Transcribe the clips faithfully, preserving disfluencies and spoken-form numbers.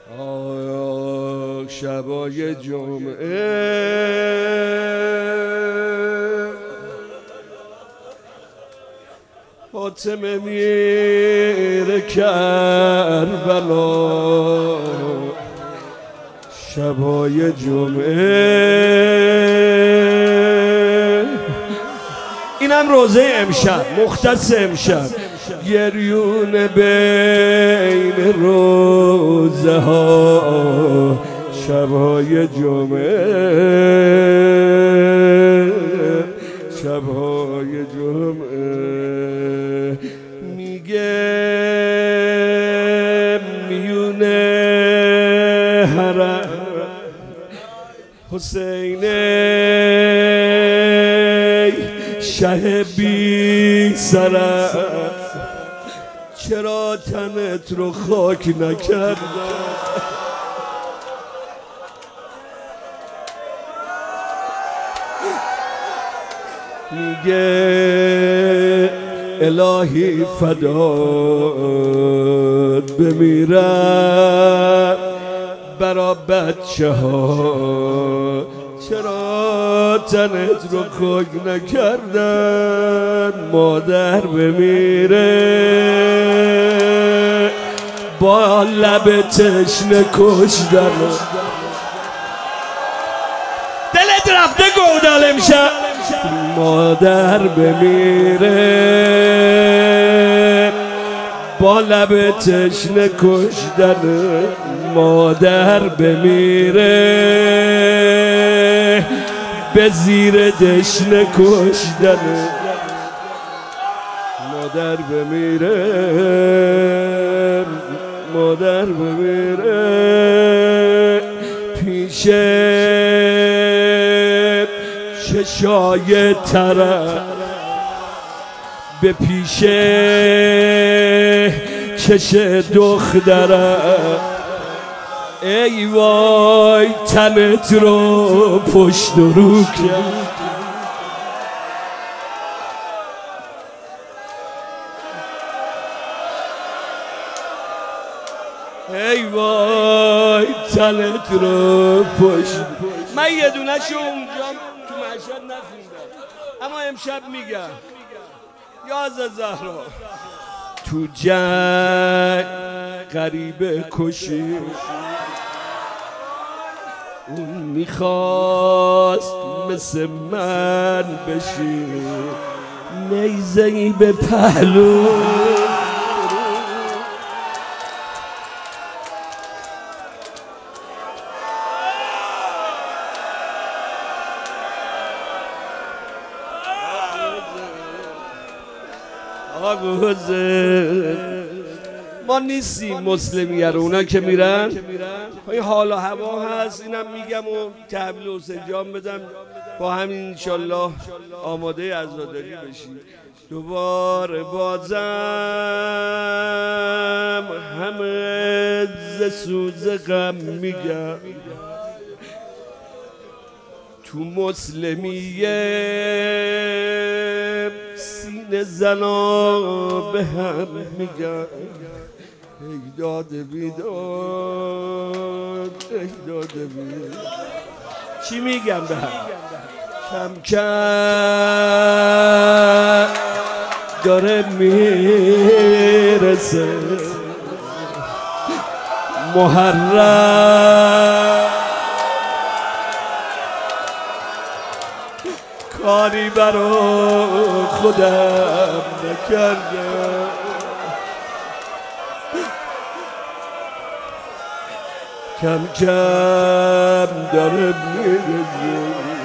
آه شبای جمعه فاطمه میره کربلا، شبای جمعه. اینم روزه امشب، مختص امشب. گریون بین روزه ها، شبای جمعه، شبای جمعه. میگه میونه حرم حسین شه بی سرم، چرا تنت رو خاک نکردم؟ میگه الهی فدات بمیرم برا بچه ها، چرا تنت رو خاک نکردن؟ مادر بمیره با لب تشنه کشتن. دلت رفته گودال امشب. مادر بمیره با لب تشنه کشتن، مادر بمیره به زیر دشنه کشتن، مادر بمیره، مادر بمیره پیش چشای طرف، به پیش چش دخترم. ای وای تنت رو پشت رو کرد، ای وای تنت رو پشت. من یه دونه شو اونجا تو مشهد نخوندم، اما امشب میگم یازده زهرا تو جنگ غریبه کشی، اون میخواست مثل من بشی، نیزه‌ای به پهلو آگوزه. ما نیستیم مسلمیه رو، اونا که میرن این حال و هوا هست. اینم میگم و تحویل حسین جان بدم، با همین انشالله آماده عزاداری بشیم. دوباره بازم همه ز سوز غم میگم، تو مسلمیه سینه زنا به هم میگن. ای داده بیداد، ای داده بیداد. چی میگم به هم؟ کم کم داره میرسه محرم، کاری برا خودم نکردم. کم کم داره میرسه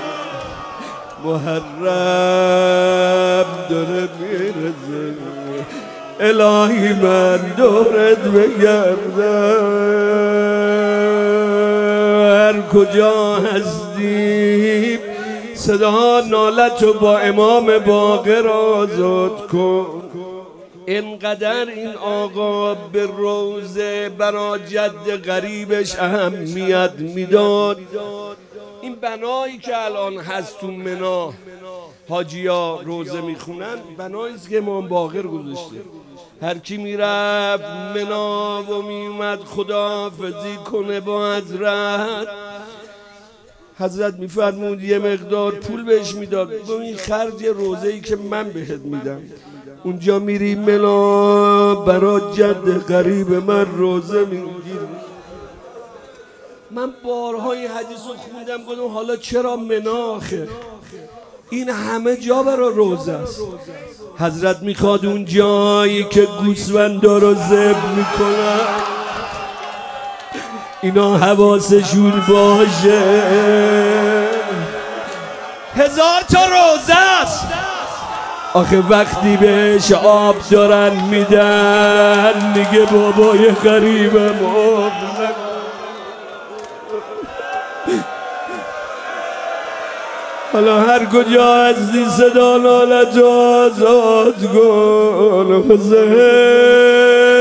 محرم، داره میرسه. الهی من دورت بگردم، هر کجا هستی صدا نالت رو با امام باقر آزاد کن. اینقدر این آقا به روزه برا جد غریبش اهمیت میداد. این بنایی که الان هست تو منا حاجیا روزه میخونن، بناییست که امام باقر گذاشته. هر کی میرفت منا و میومد خداحافظی کنه با حضرت، حضرت میفرمود یه مقدار پول بهش میداد، با این خرج روزه‌ای که من بهت میدم. اونجا میری منا برا جد غریب من روزه میگیری. من بارها این حدیث رو خوندم، گفتم حالا چرا منا آخه؟ این همه جا برا روزه است. حضرت میخواد اون جایی که گوسفندا رو ذبح میکنن اینا حواسشون باشه. هزار تا روزه است آخه، وقتی بهش آب دارن میدن میگه بابای غریبم آب نکن. حالا هر کجا هستی صدا نالت آزاد کن حسین.